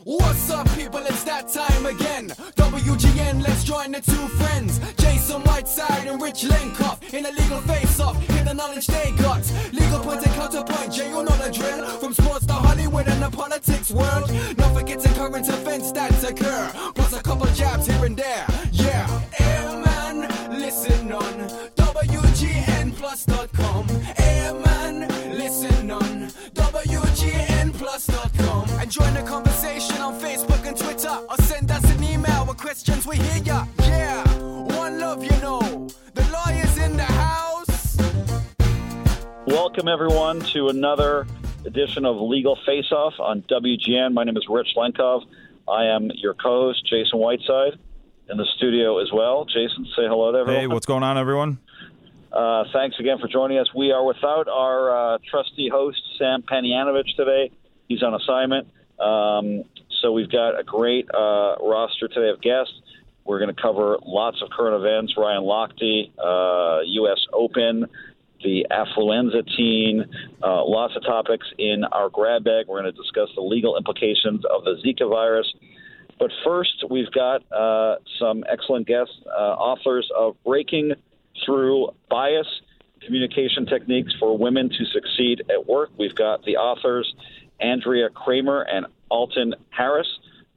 What's up, people? It's that time again. WGN, let's join the two friends. Jason Whiteside and Rich Lenkoff in a legal face-off. Hear the knowledge they got. Legal point and counterpoint, Jay, you know the drill. From sports to Hollywood and the politics world. Not forgetting current events that occur. Plus a couple jabs here and there. Yeah, man, listen on WGNplus.com. Man, listen on WGNplus.com. And join the conversation on Facebook and Twitter, or send us an email with questions. We hear ya. Yeah, one love, you know. The lawyer's in the house. Welcome everyone to another edition of Legal Face Off on WGN. My name is Rich Lenkov. I am your co-host, Jason Whiteside, in the studio as well. Jason, say hello to everyone. Hey, what's going on, everyone? Thanks again for joining us. We are without our trusty host, Sam Panianovich, today. He's on assignment. So we've got a great roster today of guests. We're going to cover lots of current events, Ryan Lochte, U.S. Open, the affluenza teen, lots of topics in our grab bag. We're going to discuss the legal implications of the Zika virus. But first, we've got some excellent guests, authors of Breaking Through Bias, Communication Techniques for Women to Succeed at Work. We've got the authors Andrea Kramer and Alton Harris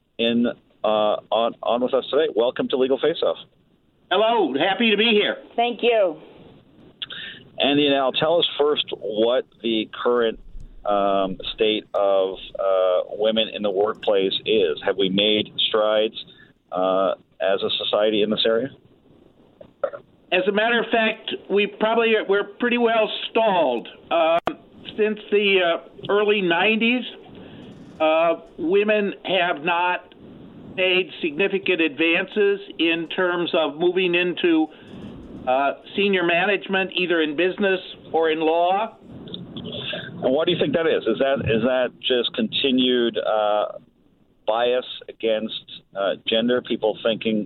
on with us today. Welcome to Legal Face Off. Hello, happy to be here. Thank you. Andy, now tell us first what the current state of women in the workplace is. Have we made strides as a society in this area? As a matter of fact, we're pretty well stalled. Since the early 90s, women have not made significant advances in terms of moving into senior management, either in business or in law. And what do you think that is? Is that just continued bias against gender? People thinking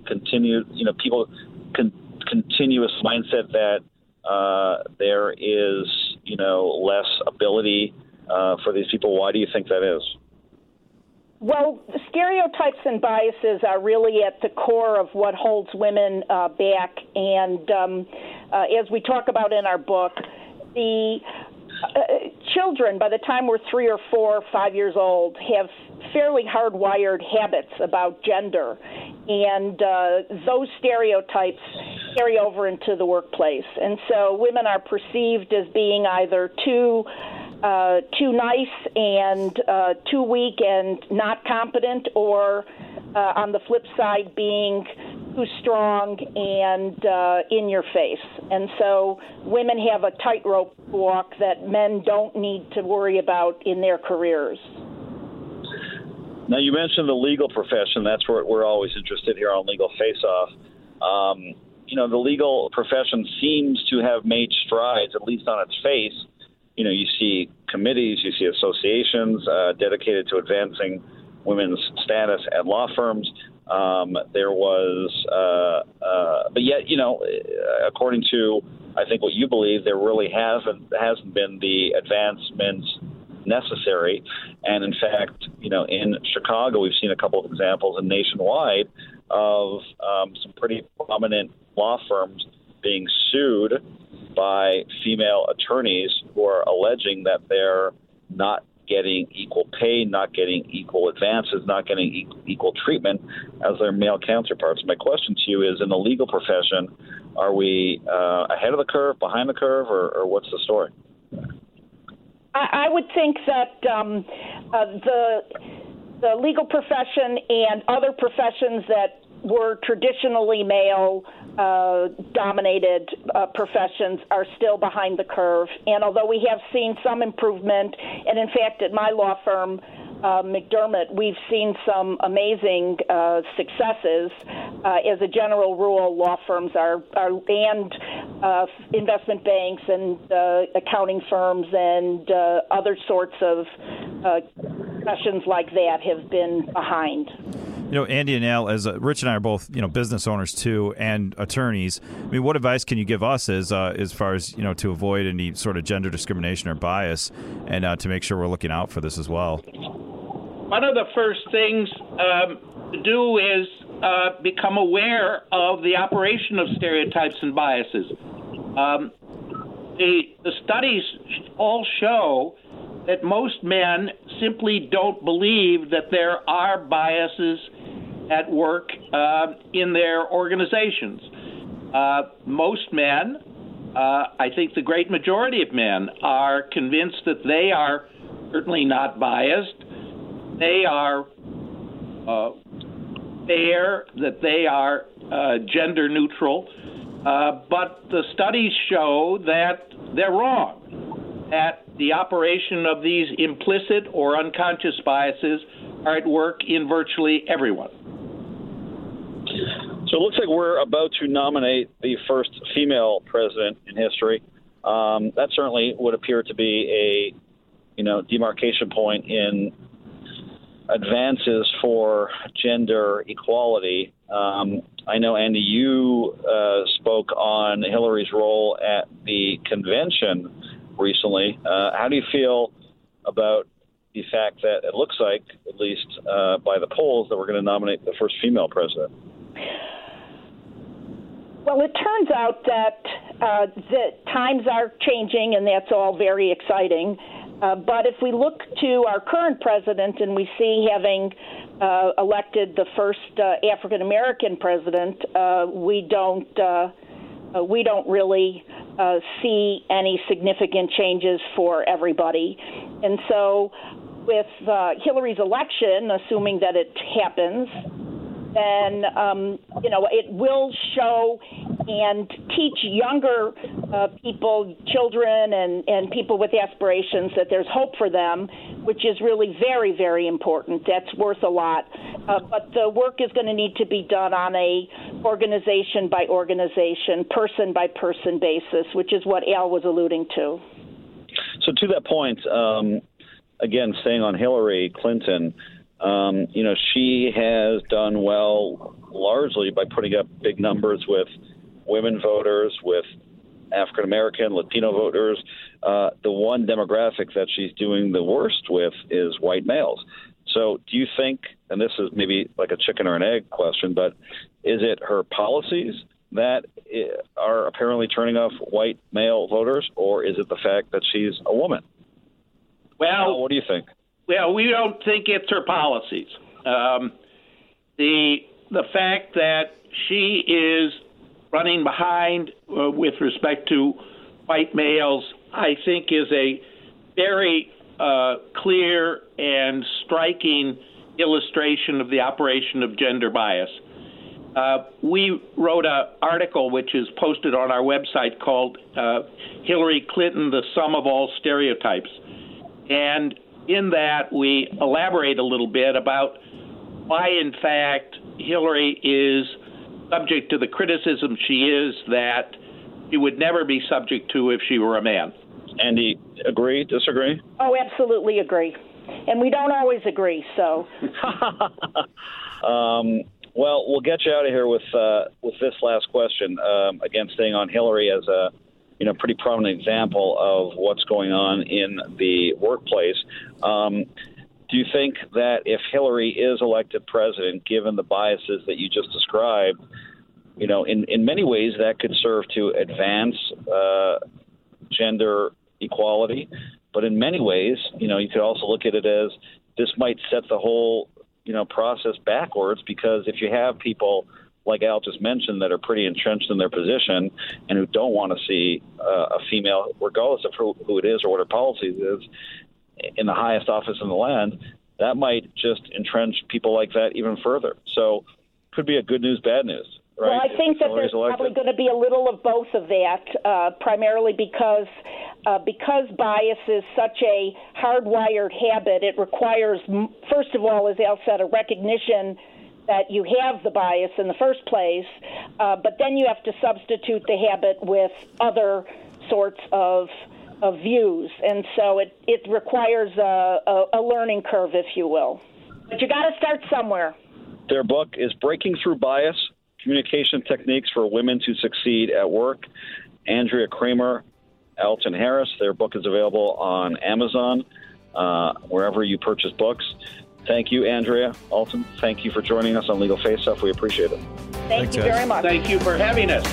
continuous mindset that there is, less ability for these people. Why do you think that is? Well, stereotypes and biases are really at the core of what holds women back. And as we talk about in our book, the children, by the time we're 3 or 4 or 5 years old, have fairly hardwired habits about gender. And those stereotypes carry over into the workplace. And so women are perceived as being either too nice and too weak and not competent, or on the flip side, being too strong and in your face. And so women have a tightrope walk that men don't need to worry about in their careers. Now, you mentioned the legal profession. That's where we're always interested here on Legal Face Off. The legal profession seems to have made strides, at least on its face. You see committees, you see associations dedicated to advancing women's status at law firms. There was, but yet, according to, I think, what you believe, there really hasn't been the advancements necessary. And in fact, in Chicago, we've seen a couple of examples, and nationwide, of some pretty prominent law firms being sued by female attorneys who are alleging that they're not getting equal pay, not getting equal advances, not getting equal treatment as their male counterparts. My question to you is, in the legal profession, are we ahead of the curve, behind the curve, or what's the story? I would think that the legal profession and other professions that were traditionally male-dominated professions are still behind the curve. And although we have seen some improvement, and in fact at my law firm, McDermott, we've seen some amazing successes. As a general rule, law firms and investment banks and accounting firms and other sorts of professions like that have been behind. Andy and Al, as Rich and I are both, business owners too, and attorneys. I mean, what advice can you give us as far as to avoid any sort of gender discrimination or bias, and to make sure we're looking out for this as well? one of the first things to do is become aware of the operation of stereotypes and biases. The studies all show that most men simply don't believe that there are biases at work in their organizations. Most men, I think the great majority of men, are convinced that they are certainly not biased. They are fair, that they are gender neutral. But the studies show that they're wrong, that the operation of these implicit or unconscious biases are at work in virtually everyone. So it looks like we're about to nominate the first female president in history. That certainly would appear to be a, demarcation point in advances for gender equality. I know, Andy, you spoke on Hillary's role at the convention recently. How do you feel about the fact that it looks like, at least by the polls, that we're going to nominate the first female president? Well, it turns out that the times are changing, and that's all very exciting. But if we look to our current president and we see having elected the first African American president, we don't really see any significant changes for everybody. And so, with Hillary's election, assuming that it happens, then it will show and teach younger people, children, and people with aspirations that there's hope for them, which is really very, very important. That's worth a lot. But the work is going to need to be done on a organization by organization, person by person basis, which is what Al was alluding to. So to that point, again, staying on Hillary Clinton, she has done well largely by putting up big numbers with women voters, with African-American, Latino voters. The one demographic that she's doing the worst with is white males. So do you think, and this is maybe like a chicken or an egg question, but is it her policies that are apparently turning off white male voters, or is it the fact that she's a woman? Well, what do you think? Well, we don't think it's her policies. The fact that she is running behind with respect to white males, I think, is a very clear and striking illustration of the operation of gender bias. We wrote an article which is posted on our website called Hillary Clinton, the Sum of All Stereotypes. And in that, we elaborate a little bit about why, in fact, Hillary is subject to the criticism she is that she would never be subject to if she were a man. Andy, agree, disagree? Oh, absolutely agree. And we don't always agree, so. Well, we'll get you out of here with this last question. Again, staying on Hillary as a pretty prominent example of what's going on in the workplace. Do you think that if Hillary is elected president, given the biases that you just described, in many ways that could serve to advance gender equality, but in many ways, you could also look at it as this might set the whole, process backwards, because if you have people like Al just mentioned that are pretty entrenched in their position and who don't want to see a female, regardless of who it is or what her policy is, in the highest office in the land, that might just entrench people like that even further. So could be a good news, bad news. Right? Well, I think that there's probably going to be a little of both of that, primarily because bias is such a hardwired habit. It requires, first of all, as Al said, a recognition that you have the bias in the first place, but then you have to substitute the habit with other sorts of views, and so it requires a learning curve, if you will. But you got to start somewhere. Their book is Breaking Through Bias: Communication Techniques for Women to Succeed at Work. Andrea Kramer, Alton Harris. Their book is available on Amazon, wherever you purchase books. Thank you, Andrea Alton. Thank you for joining us on Legal Face Off. We appreciate it. Thank you very much. Thank you for having us.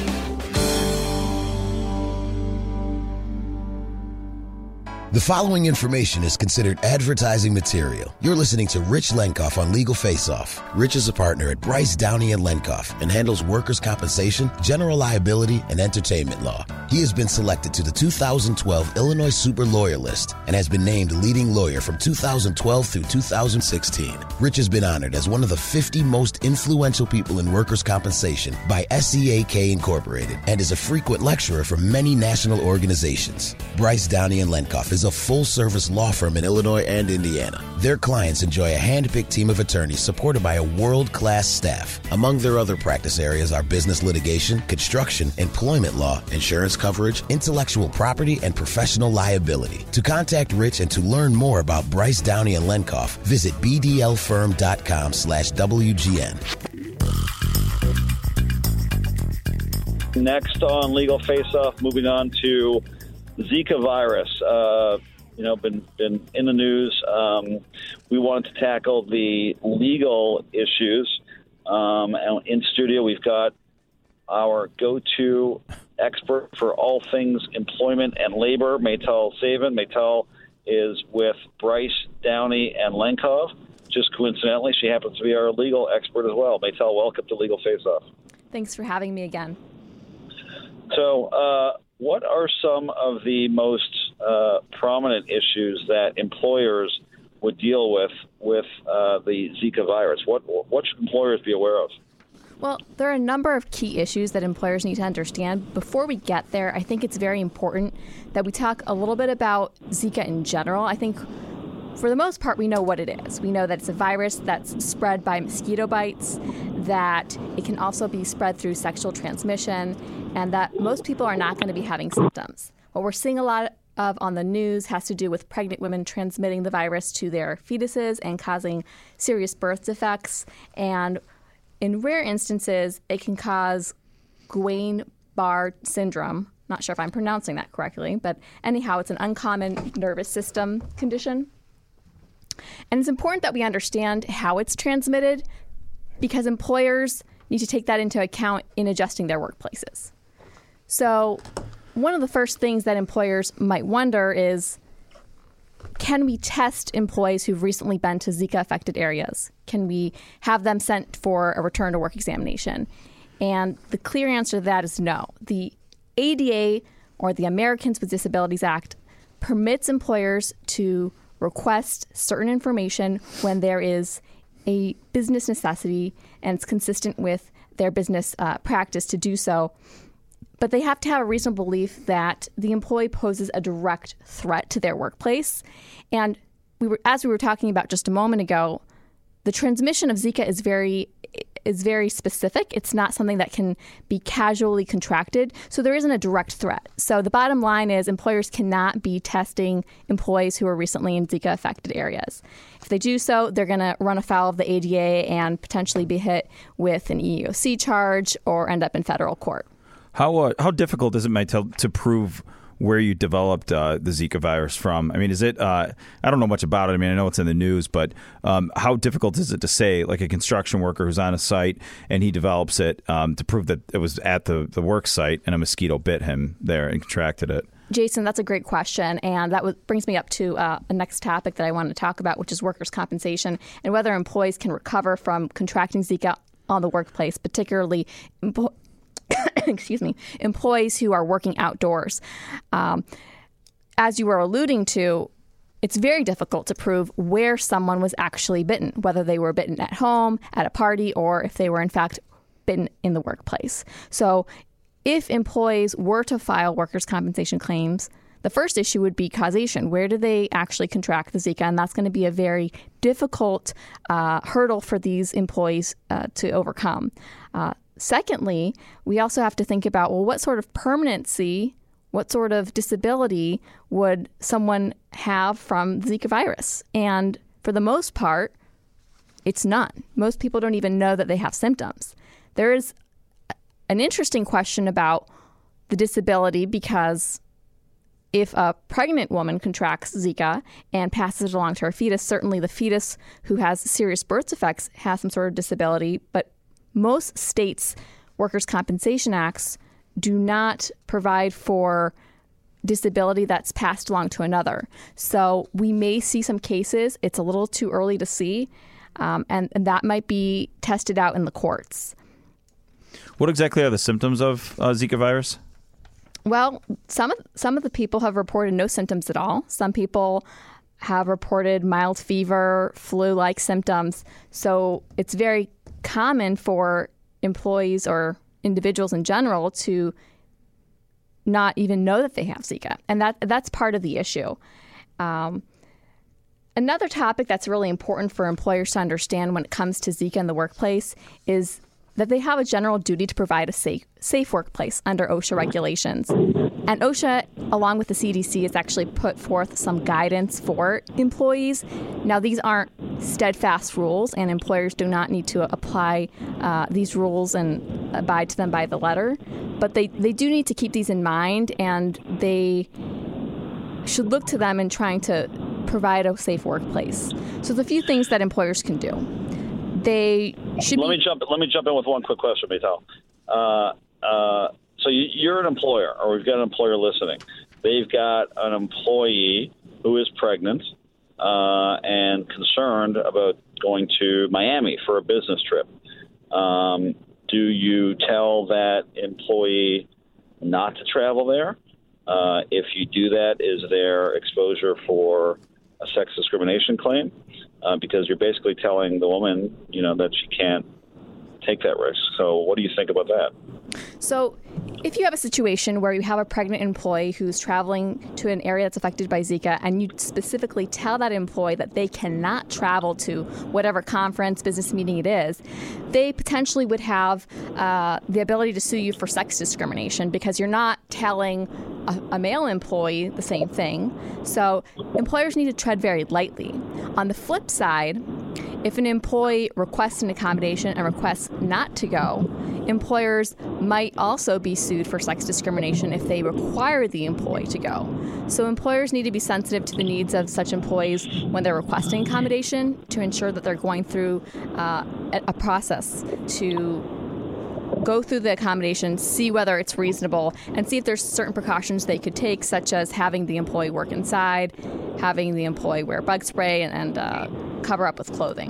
The following information is considered advertising material. You're listening to Rich Lenkoff on Legal Face Off. Rich is a partner at Bryce, Downey & Lenkoff and handles workers' compensation, general liability, and entertainment law. He has been selected to the 2012 Illinois Super Lawyer List and has been named leading lawyer from 2012 through 2016. Rich has been honored as one of the 50 most influential people in workers' compensation by SEAK Incorporated and is a frequent lecturer for many national organizations. Bryce, Downey & Lenkoff is a full-service law firm in Illinois and Indiana. Their clients enjoy a hand-picked team of attorneys supported by a world-class staff. Among their other practice areas are business litigation, construction, employment law, insurance coverage, intellectual property, and professional liability. To contact Rich and to learn more about Bryce, Downey & Lenkoff, visit bdlfirm.com/WGN. Next on Legal Face Off, moving on to Zika virus. Been in the news. We wanted to tackle the legal issues. And in studio, we've got our go-to expert for all things employment and labor, Maytal Savin. Maytal is with Bryce, Downey, and Lenkoff. Just coincidentally, she happens to be our legal expert as well. Maytal, welcome to Legal Face Off. Thanks for having me again. So, what are some of the most prominent issues that employers would deal with the Zika virus? What should employers be aware of? Well, there are a number of key issues that employers need to understand. Before we get there, I think it's very important that we talk a little bit about Zika in general. I think for the most part, we know what it is. We know that it's a virus that's spread by mosquito bites, that it can also be spread through sexual transmission, and that most people are not going to be having symptoms. What we're seeing a lot of on the news has to do with pregnant women transmitting the virus to their fetuses and causing serious birth defects. And in rare instances, it can cause Guillain-Barré syndrome. Not sure if I'm pronouncing that correctly, but anyhow, it's an uncommon nervous system condition. And it's important that we understand how it's transmitted because employers need to take that into account in adjusting their workplaces. So one of the first things that employers might wonder is, can we test employees who've recently been to Zika-affected areas? Can we have them sent for a return to work examination? And the clear answer to that is no. The ADA, or the Americans with Disabilities Act, permits employers to request certain information when there is a business necessity and it's consistent with their business practice to do so. But they have to have a reasonable belief that the employee poses a direct threat to their workplace. And as we were talking about just a moment ago, the transmission of Zika is very specific. It's not something that can be casually contracted. So there isn't a direct threat. So the bottom line is employers cannot be testing employees who are recently in Zika-affected areas. If they do so, they're going to run afoul of the ADA and potentially be hit with an EEOC charge or end up in federal court. How difficult is it, Maytal, to prove where you developed the Zika virus from? I mean, is it, I don't know much about it. I mean, I know it's in the news, but how difficult is it to say, like a construction worker who's on a site and he develops it to prove that it was at the work site and a mosquito bit him there and contracted it? Jason, that's a great question. And that brings me up to a next topic that I wanted to talk about, which is workers' compensation and whether employees can recover from contracting Zika on the workplace, particularly employees who are working outdoors. As you were alluding to, it's very difficult to prove where someone was actually bitten, whether they were bitten at home, at a party, or if they were in fact bitten in the workplace. So if employees were to file workers' compensation claims, the first issue would be causation. Where do they actually contract the Zika? And that's going to be a very difficult hurdle for these employees to overcome. Secondly, we also have to think about, well, what sort of permanency, what sort of disability would someone have from the Zika virus? And for the most part, it's none. Most people don't even know that they have symptoms. There is an interesting question about the disability because if a pregnant woman contracts Zika and passes it along to her fetus, certainly the fetus who has serious birth defects has some sort of disability. But most states' workers' compensation acts do not provide for disability that's passed along to another. So we may see some cases. It's a little too early to see, and that might be tested out in the courts. What exactly are the symptoms of Zika virus? Well, some of the people have reported no symptoms at all. Some people have reported mild fever, flu-like symptoms. So it's very common for employees or individuals in general to not even know that they have Zika. And that's part of the issue. Another topic that's really important for employers to understand when it comes to Zika in the workplace is that they have a general duty to provide a safe workplace under OSHA regulations. And OSHA, along with the CDC, has actually put forth some guidance for employees. Now, these aren't steadfast rules, and employers do not need to apply these rules and abide to them by the letter. But they do need to keep these in mind, and they should look to them in trying to provide a safe workplace. So there's a few things that employers can do. They should Let me jump in with one quick question, Maytal. So you're an employer, or we've got an employer listening. They've got an employee who is pregnant and concerned about going to Miami for a business trip. Do you tell that employee not to travel there? If you do that, is there exposure for a sex discrimination claim? Because you're basically telling the woman, that she can't take that risk. So what do you think about that? So if you have a situation where you have a pregnant employee who's traveling to an area that's affected by Zika, and you specifically tell that employee that they cannot travel to whatever conference, business meeting it is, they potentially would have the ability to sue you for sex discrimination because you're not telling a male employee the same thing. So employers need to tread very lightly. On the flip side, if an employee requests an accommodation and requests not to go, employers might also be sued for sex discrimination if they require the employee to go. So employers need to be sensitive to the needs of such employees when they're requesting accommodation to ensure that they're going through a process to go through the accommodation, see whether it's reasonable, and see if there's certain precautions they could take, such as having the employee work inside, having the employee wear bug spray, and cover up with clothing.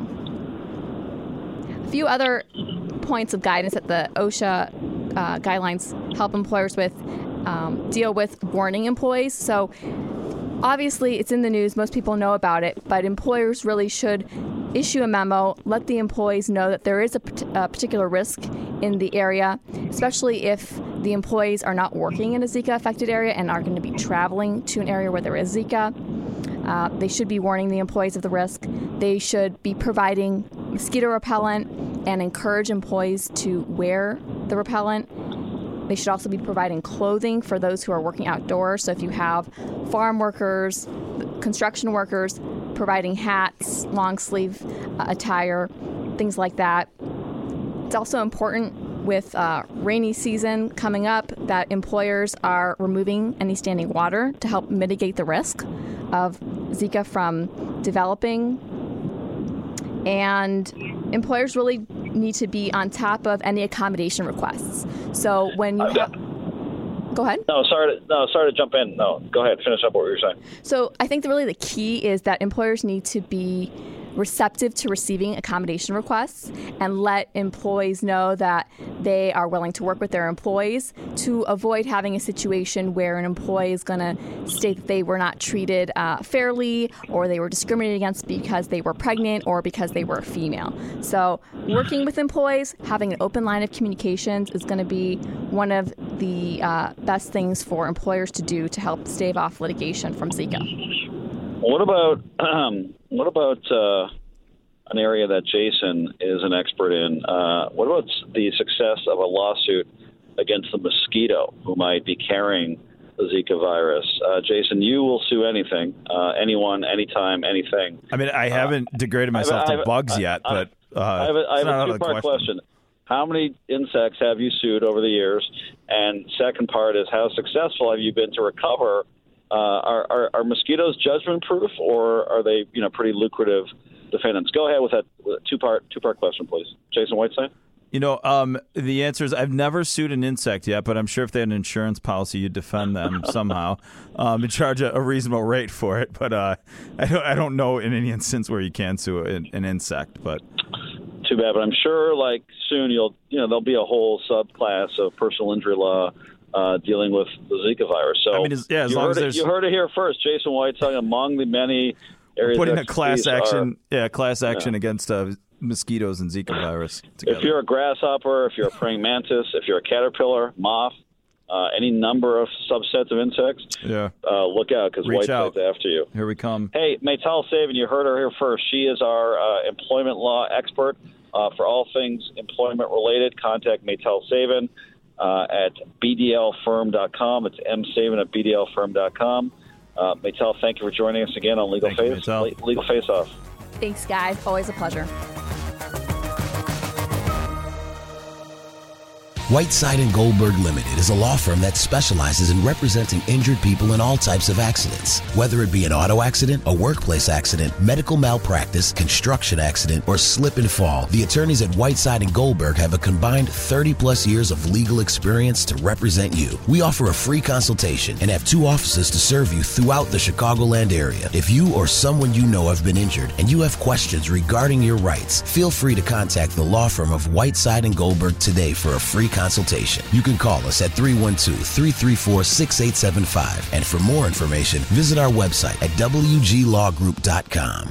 A few other points of guidance that the OSHA guidelines help employers with deal with warning employees. So obviously it's in the news, most people know about it, but employers really should issue a memo, let the employees know that there is a particular risk in the area, especially if the employees are not working in a Zika-affected area and are going to be traveling to an area where there is Zika. They should be warning the employees of the risk. They should be providing mosquito repellent and encourage employees to wear the repellent. They should also be providing clothing for those who are working outdoors. So if you have farm workers, construction workers, providing hats, long sleeve attire, things like that. It's also important with rainy season coming up that employers are removing any standing water to help mitigate the risk of Zika from developing. And employers really need to be on top of any accommodation requests. So when you go ahead. No, sorry to jump in. No, go ahead. Finish up what you were saying. So I think really the key is that employers need to be receptive to receiving accommodation requests and let employees know that they are willing to work with their employees to avoid having a situation where an employee is going to state that they were not treated fairly or they were discriminated against because they were pregnant or because they were a female. So working with employees, having an open line of communications is going to be one of the best things for employers to do to help stave off litigation from Zika. What about an area that Jason is an expert in? What about the success of a lawsuit against the mosquito who might be carrying the Zika virus? Jason, you will sue anything, anyone, anytime, anything. I mean, I haven't degraded myself to bugs yet, but I have a two-part question. How many insects have you sued over the years? And second part is, how successful have you been to recover Are mosquitoes judgment-proof, or are they, pretty lucrative defendants? Go ahead with that two-part question, please. Jason Whiteside? The answer is I've never sued an insect yet, but I'm sure if they had an insurance policy, you'd defend them somehow and charge a reasonable rate for it. But I don't know in any instance where you can sue an insect. But too bad. But I'm sure, soon there'll be a whole subclass of personal injury law dealing with the Zika virus. So you heard it here first. Jason Whiteside, among the many areas putting a class action against mosquitoes and Zika virus together. If you're a grasshopper, if you're a praying mantis, if you're a caterpillar, moth, any number of subsets of insects, look out, because Whiteside's after you. Here we come. Hey, Maytal Savin, you heard her here first. She is our employment law expert for all things employment-related. Contact Maytal Savin at bdlfirm.com. It's msavin at bdlfirm.com. Maytal, thank you for joining us again on Legal Face Off. Thanks, guys. Always a pleasure. Whiteside & Goldberg Limited is a law firm that specializes in representing injured people in all types of accidents. Whether it be an auto accident, a workplace accident, medical malpractice, construction accident, or slip and fall, the attorneys at Whiteside & Goldberg have a combined 30-plus years of legal experience to represent you. We offer a free consultation and have 2 offices to serve you throughout the Chicagoland area. If you or someone you know have been injured and you have questions regarding your rights, feel free to contact the law firm of Whiteside & Goldberg today for a free consultation. You can call us at 312-334-6875. And for more information, visit our website at wglawgroup.com.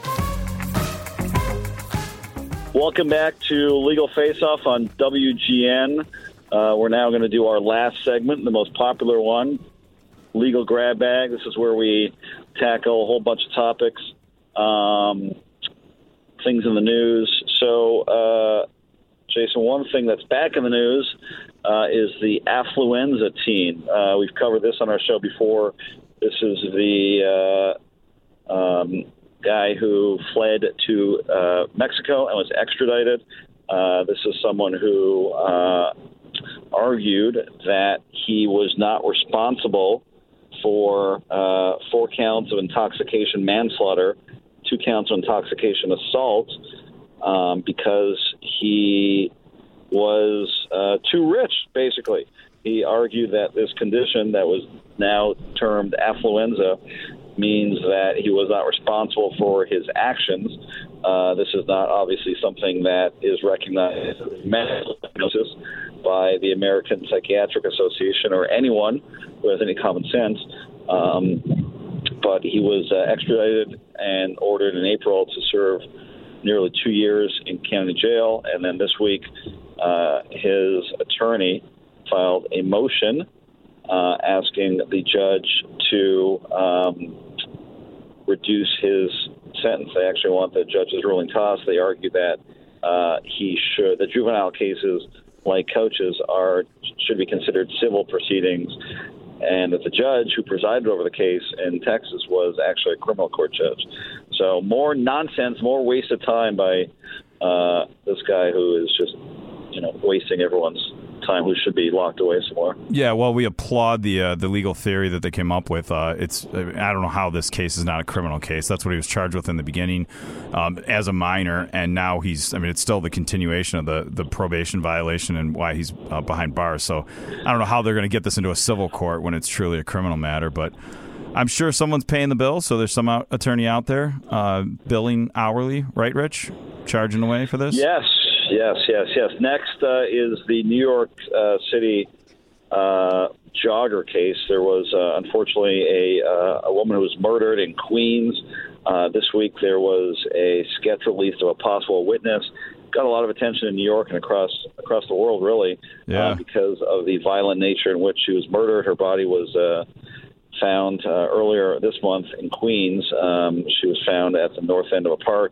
Welcome back to Legal Face Off on WGN. We're now going to do our last segment, the most popular one, Legal Grab Bag. This is where we tackle a whole bunch of topics, things in the news. So, Jason, one thing that's back in the news is the affluenza teen. We've covered this on our show before. This is the guy who fled to Mexico and was extradited. This is someone who argued that he was not responsible for 4 counts of intoxication manslaughter, 2 counts of intoxication assault, because he was too rich, basically. He argued that this condition that was now termed affluenza means that he was not responsible for his actions. This is not obviously something that is recognized as medical diagnosis by the American Psychiatric Association or anyone who has any common sense. But he was extradited and ordered in April to serve nearly 2 years in county jail. And then this week, his attorney filed a motion asking the judge to reduce his sentence. They actually want the judge's ruling tossed. They argue that the juvenile cases, like coaches, should be considered civil proceedings, and that the judge who presided over the case in Texas was actually a criminal court judge. So more nonsense, more wasted time by this guy who is just, wasting everyone's time, who should be locked away somewhere. Yeah, well, we applaud the legal theory that they came up with. I don't know how this case is not a criminal case. That's what he was charged with in the beginning as a minor, and now it's still the continuation of the probation violation and why he's behind bars. So I don't know how they're going to get this into a civil court when it's truly a criminal matter, but I'm sure someone's paying the bill, so there's some attorney out there billing hourly, right, Rich? Charging away for this? Yes. Next is the New York City jogger case. There was, unfortunately, a woman who was murdered in Queens. This week there was a sketch released of a possible witness. Got a lot of attention in New York and across the world, really, because of the violent nature in which she was murdered. Her body was found earlier this month in Queens. She was found at the north end of a park.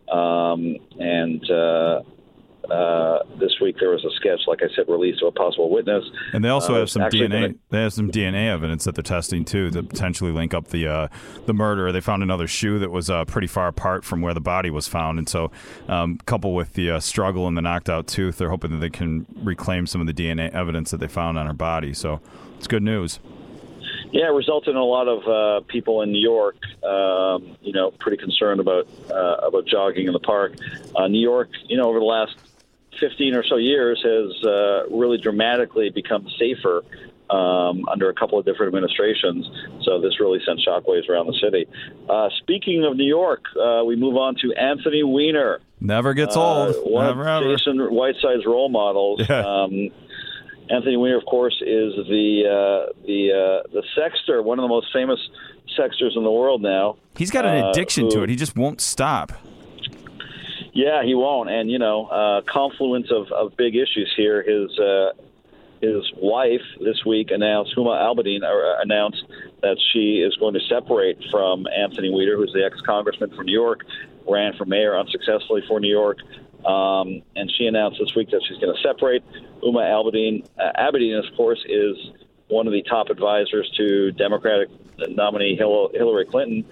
This week there was a sketch, like I said, released of a possible witness. And they also have some DNA. They have some DNA evidence that they're testing too to potentially link up the murder. They found another shoe that was pretty far apart from where the body was found, and so coupled with the struggle and the knocked out tooth, they're hoping that they can reclaim some of the DNA evidence that they found on her body. So it's good news. Yeah, it resulted in a lot of people in New York, pretty concerned about jogging in the park. New York, over the last 15 or so years has really dramatically become safer under a couple of different administrations. So this really sent shockwaves around the city. Speaking of New York, we move on to Anthony Weiner. Never gets old. One of Jason Whiteside's role models. Yeah. Anthony Weiner, of course, is the sexter, one of the most famous sexters in the world now. He's got an addiction to it. He just won't stop. Yeah, he won't. And, confluence of big issues here. His wife this week announced, Huma Abedin, announced that she is going to separate from Anthony Weiner, who's the ex-congressman from New York, ran for mayor unsuccessfully for New York. And she announced this week that she's going to separate. Huma Abedin, of course, is one of the top advisors to Democratic nominee Hillary Clinton.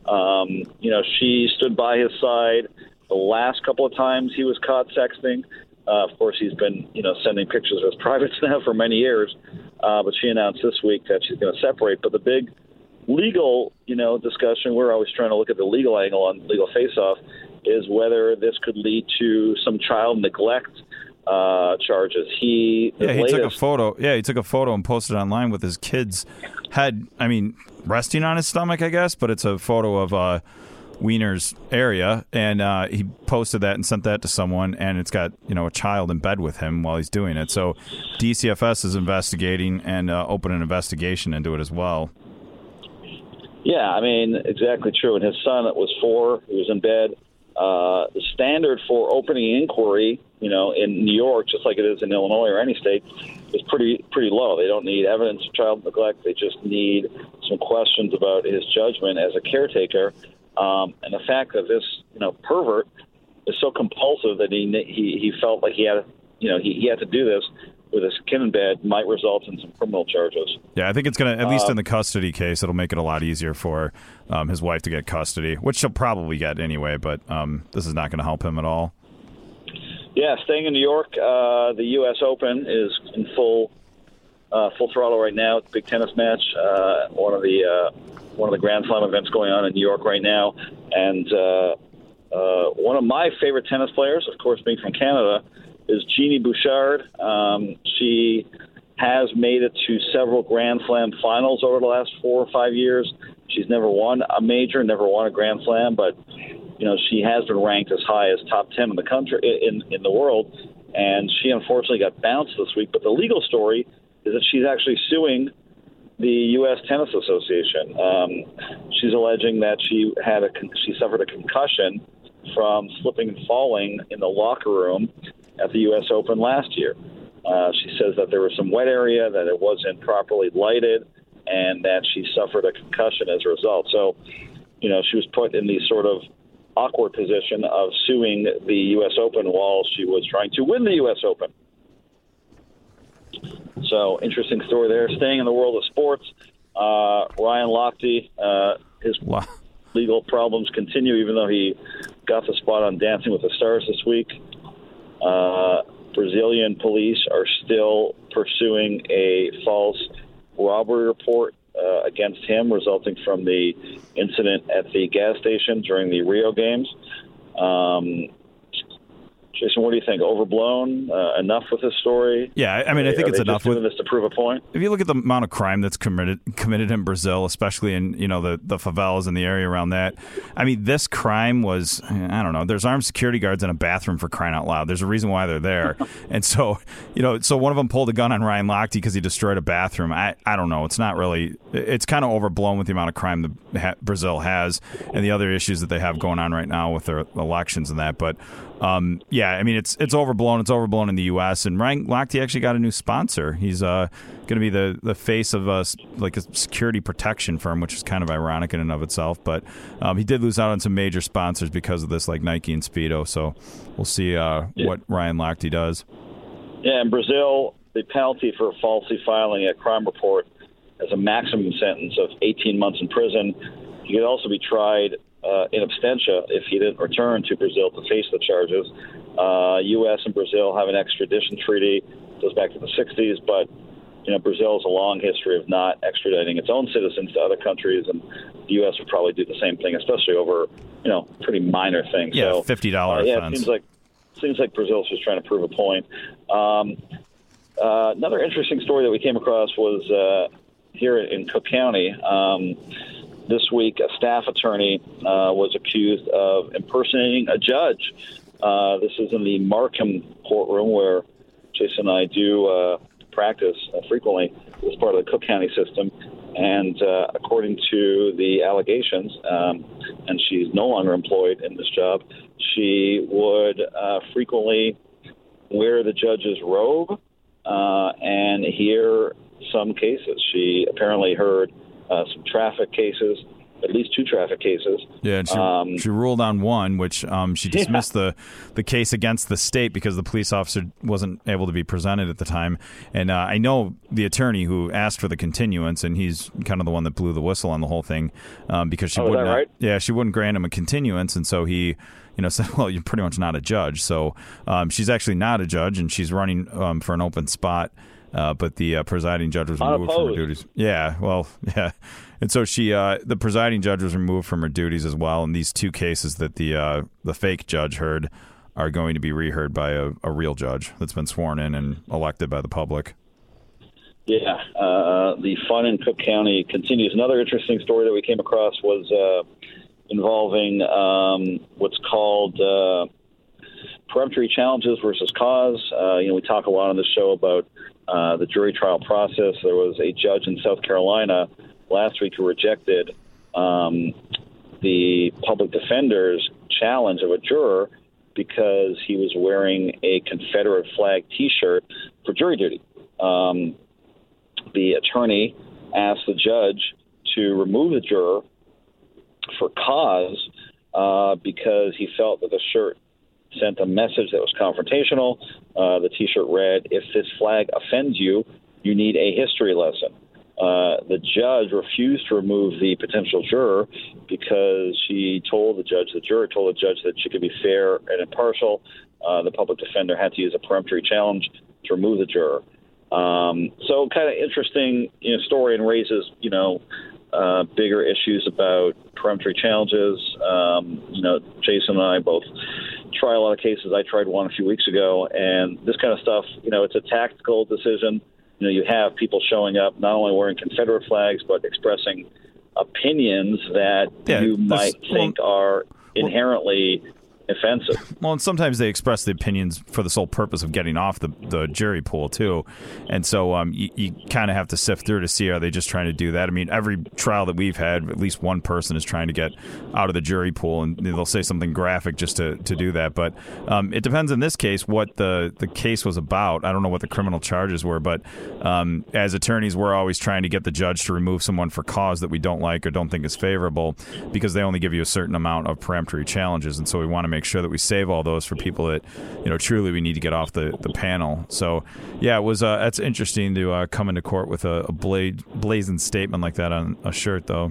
She stood by his side the last couple of times he was caught sexting. Of course, he's been, sending pictures of his privates now for many years. But she announced this week that she's going to separate. But the big legal, discussion, we're always trying to look at the legal angle on Legal Face Off, is whether this could lead to some child neglect charges. He took a photo. Yeah, he took a photo and posted it online with his kid's head, resting on his stomach, I guess. But it's a photo of Weiner's area, and he posted that and sent that to someone, and it's got a child in bed with him while he's doing it. So DCFS is investigating and opened an investigation into it as well. Yeah, exactly true. And his son was 4. He was in bed. The standard for opening inquiry, in New York, just like it is in Illinois or any state, is pretty low. They don't need evidence of child neglect. They just need some questions about his judgment as a caretaker. And the fact that this, pervert is so compulsive that he felt like he had to do this with his kid in bed might result in some criminal charges. Yeah, I think it's going to, at least in the custody case, it'll make it a lot easier for his wife to get custody, which she'll probably get anyway, but this is not going to help him at all. Yeah, staying in New York, the U.S. Open is in full throttle right now. It's a big tennis match, one of the Grand Slam events going on in New York right now. And one of my favorite tennis players, of course, being from Canada, is Jeannie Bouchard. She has made it to several Grand Slam finals over the last 4 or 5 years. She's never won a major, never won a Grand Slam, but she has been ranked as high as top 10 in the country, in the world. And she unfortunately got bounced this week. But the legal story is that she's actually suing the U.S. Tennis Association. She's alleging that she suffered a concussion from slipping and falling in the locker room at the U.S. Open last year. She says that there was some wet area, that it wasn't properly lighted, and that she suffered a concussion as a result. So, she was put in the sort of awkward position of suing the U.S. Open while she was trying to win the U.S. Open. So, interesting story there. Staying in the world of sports, Ryan Lochte, his legal problems continue, even though he got the spot on Dancing with the Stars this week. Brazilian police are still pursuing a false robbery report against him, resulting from the incident at the gas station during the Rio Games. Jason, what do you think? Overblown? Enough with this story? Yeah, I think it's enough with this to prove a point. If you look at the amount of crime that's committed in Brazil, especially in the favelas and the area around that, this crime was, I don't know. There's armed security guards in a bathroom, for crying out loud. There's a reason why they're there, and so so one of them pulled a gun on Ryan Lochte because he destroyed a bathroom. I don't know. It's not really. It's kind of overblown with the amount of crime that Brazil has and the other issues that they have going on right now with their elections and that, but. It's overblown. It's overblown in the U.S. And Ryan Lochte actually got a new sponsor. He's going to be the face of a security protection firm, which is kind of ironic in and of itself. But he did lose out on some major sponsors because of this, like Nike and Speedo. So we'll see what Ryan Lochte does. Yeah, in Brazil, the penalty for falsely filing a crime report has a maximum sentence of 18 months in prison. He could also be tried in absentia if he didn't return to Brazil to face the charges. U.S. and Brazil have an extradition treaty. It goes back to the 60s, but Brazil has a long history of not extraditing its own citizens to other countries, and the U.S. would probably do the same thing, especially over, pretty minor things. Yeah, so, $50 offense. It seems like Brazil's just trying to prove a point. Another interesting story that we came across was here in Cook County. This week, a staff attorney was accused of impersonating a judge. This is in the Markham courtroom where Jason and I do practice frequently as part of the Cook County system. And according to the allegations, and she's no longer employed in this job, she would frequently wear the judge's robe and hear some cases. She apparently heard some traffic cases, at least 2 traffic cases. Yeah, and she ruled on one, which she dismissed the case against the state because the police officer wasn't able to be presented at the time. And I know the attorney who asked for the continuance, and he's kind of the one that blew the whistle on the whole thing because she wouldn't. Right? Yeah, she wouldn't grant him a continuance, and so he said, well, you're pretty much not a judge. So she's actually not a judge, and she's running for an open spot. But the presiding judge was removed from her duties. Yeah, well, yeah. And so the presiding judge was removed from her duties as well. And these 2 cases that the fake judge heard are going to be reheard by a real judge that's been sworn in and elected by the public. Yeah, the fun in Cook County continues. Another interesting story that we came across was involving what's called peremptory challenges versus cause. We talk a lot on the show about the jury trial process. There was a judge in South Carolina last week who rejected the public defender's challenge of a juror because he was wearing a Confederate flag T-shirt for jury duty. The attorney asked the judge to remove the juror for cause because he felt that the shirt sent a message that was confrontational. The T-shirt read, "If this flag offends you, you need a history lesson." The judge refused to remove the potential juror because the juror told the judge that she could be fair and impartial. The public defender had to use a peremptory challenge to remove the juror. So kind of interesting story, and raises, bigger issues about peremptory challenges. Jason and I both try a lot of cases. I tried one a few weeks ago, and this kind of stuff, it's a tactical decision. You have people showing up not only wearing Confederate flags, but expressing opinions that you might think are inherently offensive. Well, and sometimes they express the opinions for the sole purpose of getting off the jury pool, too. And so you kind of have to sift through to see, are they just trying to do that? I mean, every trial that we've had, at least one person is trying to get out of the jury pool, and they'll say something graphic just to do that. But it depends in this case what the case was about. I don't know what the criminal charges were, but as attorneys, we're always trying to get the judge to remove someone for cause that we don't like or don't think is favorable, because they only give you a certain amount of peremptory challenges. And so we want to make sure that we save all those for people that truly we need to get off the panel. So yeah, it was it's interesting to come into court with a blazing statement like that on a shirt, though.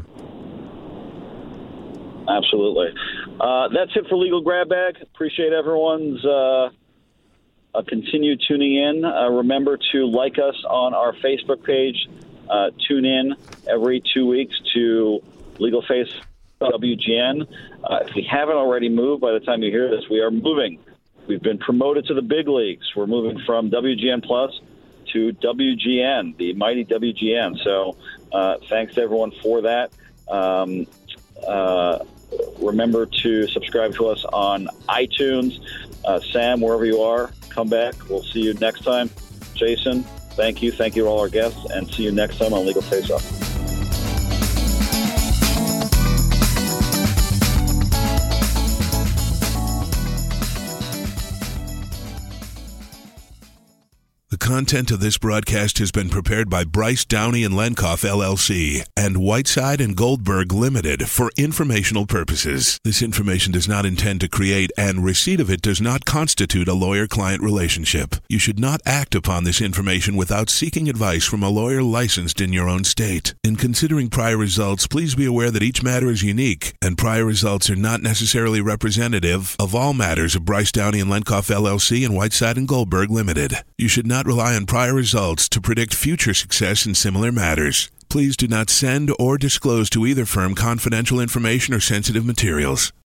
Absolutely. That's it for Legal Grab Bag. Appreciate everyone's continued tuning in. Remember to like us on our Facebook page. Tune in every 2 weeks to Legal Face WGN. If we haven't already moved by the time you hear this, we are moving. We've been promoted to the big leagues. We're moving from WGN Plus to WGN, the mighty WGN. So thanks to everyone for that. Remember to subscribe to us on iTunes. Sam, wherever you are, come back. We'll see you next time. Jason, thank you. Thank you to all our guests, and see you next time on Legal Face Off. The content of this broadcast has been prepared by Bryce Downey and Lenkoff, LLC, and Whiteside and Goldberg Limited for informational purposes. This information does not intend to create, and receipt of it does not constitute a lawyer-client relationship. You should not act upon this information without seeking advice from a lawyer licensed in your own state. In considering prior results, please be aware that each matter is unique, and prior results are not necessarily representative of all matters of Bryce Downey and Lenkoff, LLC, and Whiteside and Goldberg Limited. You should not rely rely on prior results to predict future success in similar matters. Please do not send or disclose to either firm confidential information or sensitive materials.